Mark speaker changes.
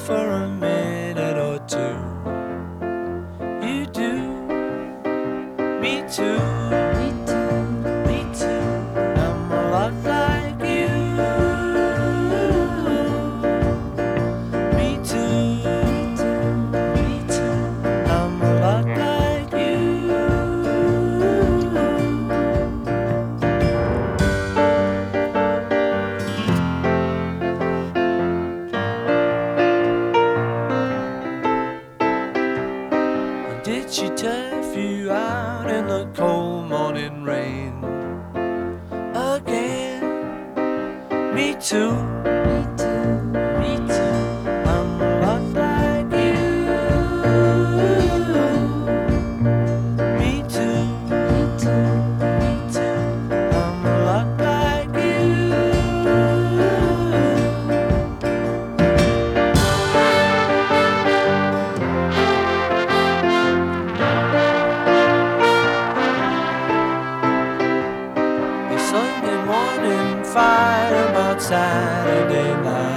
Speaker 1: for a minute or two. You do, me too, me too, me too. I'm a lot like you. Me too, me too. I'm a lot like you. Did she turf you out in the cold morning rain again? Me too, me too, me too. I'm a lot like you. Me too, me too, me too. I'm a lot like you. Sunday morning fight about Saturday night.